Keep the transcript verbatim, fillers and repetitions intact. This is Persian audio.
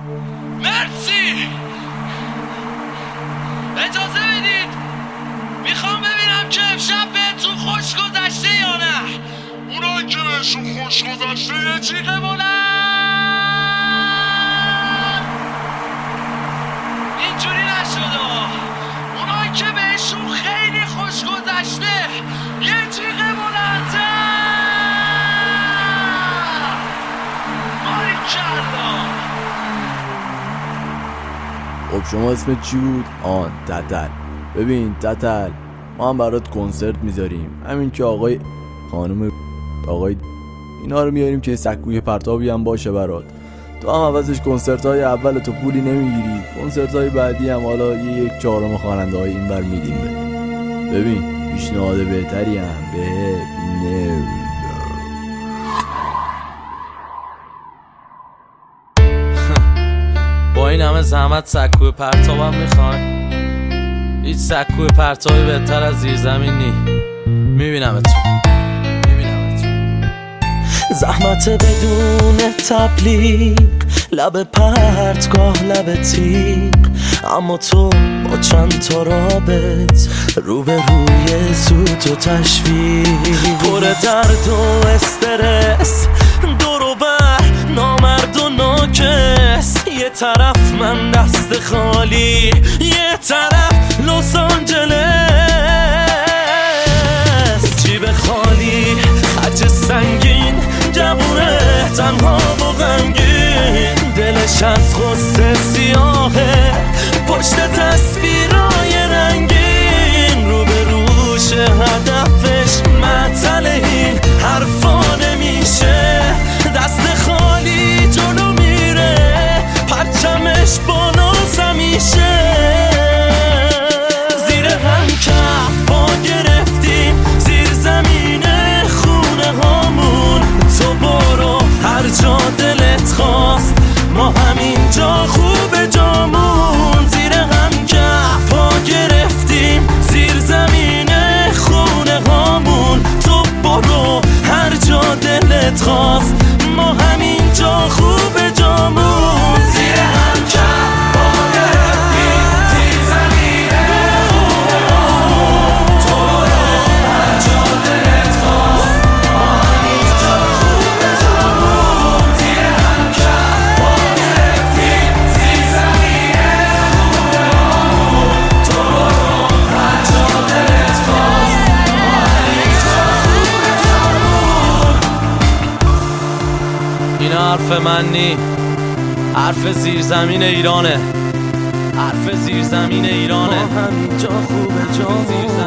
مرسی. اجازه بدید میخوام ببینم که امشب بهتون خوش گذشته یا نه. اونایی که بهشون خوش گذشته یه جیغه بلند. اینجوری نشده. اونایی که بهشون خیلی خوش گذشته یه جیغه بلندتر. باریکلا. خب شما اسمت چی بود؟ آن تتل. ببین تتل، ما هم برات کنسرت میذاریم، همین که آقای خانم آقای اینا رو میاریم که سکوی پرتابی هم باشه برات. تو هم عوضش کنسرت های اول تو پولی نمیگیری، کنسرت های بعدی هم حالا یه یک چهارم خواننده های این بر میدیم بده. ببین پیشنهاد بهتری هم به نمیدم. با این همه زحمت سکوی پرتابم میخواین؟ هیچ سکوی پرتابی بهتر از زیر زمین نی. میبینمتون میبینمتون. زحمت بدون تبلیغ، لب پرتگاه لب تیغ، اما تو با چند تا رابط رو به روی سوت و تشویق، پر درد و استرس، دور و بر نامرد و ناکس. یه طرف من دست خالی، یه طرف لس آنجلس. جیب خالی، خرج سنگین، جوونه تنها و غمگین. دلش از غصه سیاهه، پشت تصویرای رنگین. رو به روش هدفش معطل، این حرفا نمیشه. دست خالی جلو میره، پرچمش بالاست همیشه. زیر هم کف پا گرفتیم، زیر زمین خونه هامون. تو برو هر جا دلت خواست، ما همینجا خوب جامون. زیر هم کف پا گرفتیم، زیر زمین خونه هامون. تو برو هر جا دلت خواست، ما همینجا خوب جامون. زیر هم کف پا گرفتیم، زیر زمین خونه هامون. تو برو هر جا دلت خواست، ما همینجا خوب جامون. زیر هم کف پا گرفتیم، زیر زمین خونه هامون. تو برو هر جا دلت خواست، ما همینجا خوب جامون. اینا حرف من نی، حرف زیرزمین ایرانه، حرف زیرزمین ایرانه. ما همینجا خوب جامون.